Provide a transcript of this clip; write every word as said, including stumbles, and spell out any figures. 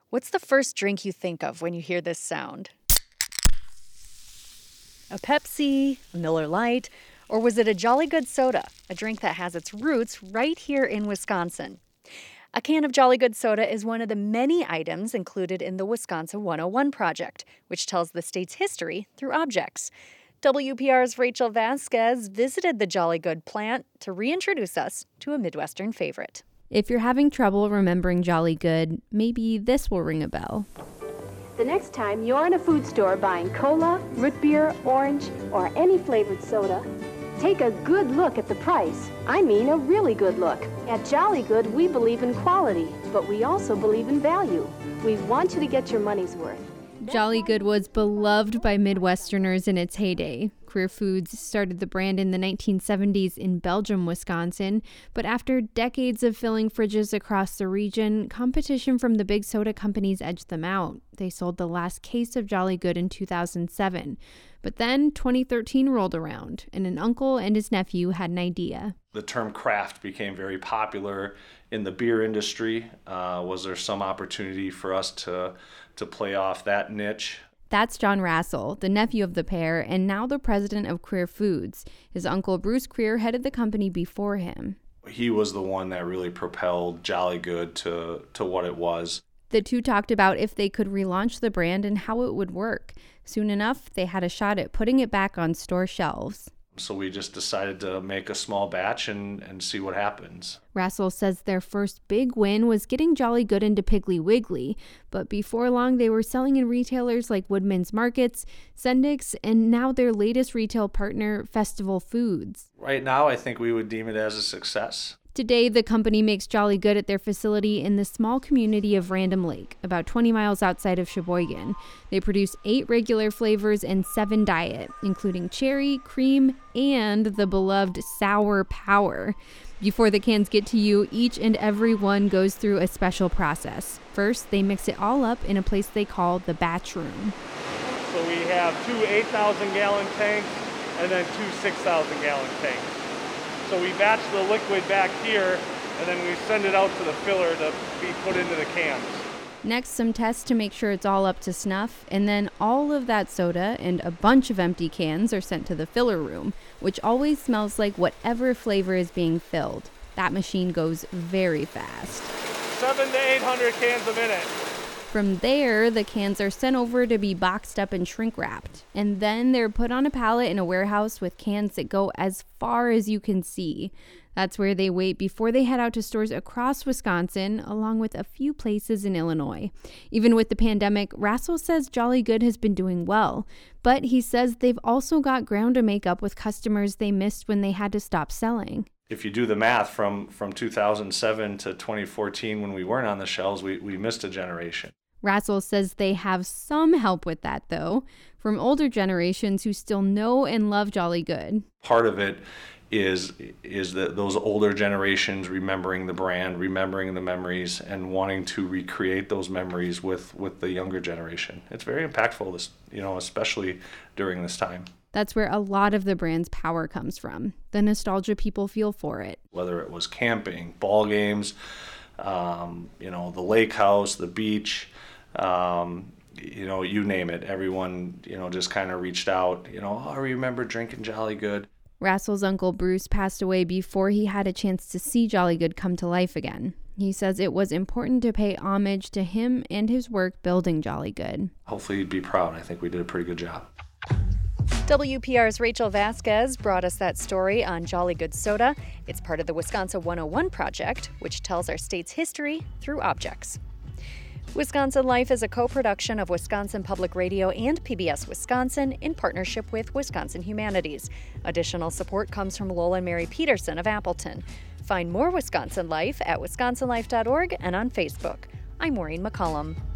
What's the first drink you think of when you hear this sound? A Pepsi, a Miller Lite, or was it a Jolly Good soda, a drink that has its roots right here in Wisconsin? A can of Jolly Good soda is one of the many items included in the Wisconsin one oh one project, which tells the state's history through objects. W P R's Rachel Vasquez visited the Jolly Good plant to reintroduce us to a Midwestern favorite. If you're having trouble remembering Jolly Good, maybe this will ring a bell. The next time you're in a food store buying cola, root beer, orange, or any flavored soda, take a good look at the price. I mean a really good look. At Jolly Good, we believe in quality, but we also believe in value. We want you to get your money's worth. Jolly Good was beloved by Midwesterners in its heyday. Queer Foods started the brand in the nineteen seventies in Belgium, Wisconsin, but after decades of filling fridges across the region, competition from the big soda companies edged them out. They sold the last case of Jolly Good in two thousand seven. But then twenty thirteen rolled around, and an uncle and his nephew had an idea. The term craft became very popular in the beer industry. Uh, was there some opportunity for us to to play off that niche? That's John Rassel, the nephew of the pair, and now the president of Queer Foods. His uncle Bruce Queer headed the company before him. He was the one that really propelled Jolly Good to, to what it was. The two talked about if they could relaunch the brand and how it would work. Soon enough, they had a shot at putting it back on store shelves. So we just decided to make a small batch and, and see what happens. Rassel says their first big win was getting Jolly Good into Piggly Wiggly, but before long they were selling in retailers like Woodman's Markets, Sendik's, and now their latest retail partner, Festival Foods. Right now, I think we would deem it as a success. Today, the company makes Jolly Good at their facility in the small community of Random Lake, about twenty miles outside of Sheboygan. They produce eight regular flavors and seven diet, including cherry, cream, and the beloved Sour Power. Before the cans get to you, each and every one goes through a special process. First, they mix it all up in a place they call the batch room. So we have two eight thousand gallon tanks and then two six thousand gallon tanks. So we batch the liquid back here, and then we send it out to the filler to be put into the cans. Next, some tests to make sure it's all up to snuff, and then all of that soda and a bunch of empty cans are sent to the filler room, which always smells like whatever flavor is being filled. That machine goes very fast. Seven to eight hundred cans a minute. From there, the cans are sent over to be boxed up and shrink wrapped. And then they're put on a pallet in a warehouse with cans that go as far as you can see. That's where they wait before they head out to stores across Wisconsin, along with a few places in Illinois. Even with the pandemic, Rassel says Jolly Good has been doing well. But he says they've also got ground to make up with customers they missed when they had to stop selling. If you do the math from, from two thousand seven to twenty fourteen, when we weren't on the shelves, we, we missed a generation. Rassel says they have some help with that, though, from older generations who still know and love Jolly Good. Part of it is is that those older generations remembering the brand, remembering the memories, and wanting to recreate those memories with, with the younger generation. It's very impactful, this, you know, especially during this time. That's where a lot of the brand's power comes from, the nostalgia people feel for it. Whether it was camping, ball games, um, you know, the lake house, the beach, um, you know, you name it. Everyone, you know, just kind of reached out, you know, oh, I remember drinking Jolly Good. Rassel's uncle Bruce passed away before he had a chance to see Jolly Good come to life again. He says it was important to pay homage to him and his work building Jolly Good. Hopefully you'd be proud. I think we did a pretty good job. W P R's Rachel Vasquez brought us that story on Jolly Good Soda. It's part of the Wisconsin one oh one project, which tells our state's history through objects. Wisconsin Life is a co-production of Wisconsin Public Radio and P B S Wisconsin in partnership with Wisconsin Humanities. Additional support comes from Lowell and Mary Peterson of Appleton. Find more Wisconsin Life at wisconsin life dot org and on Facebook. I'm Maureen McCollum.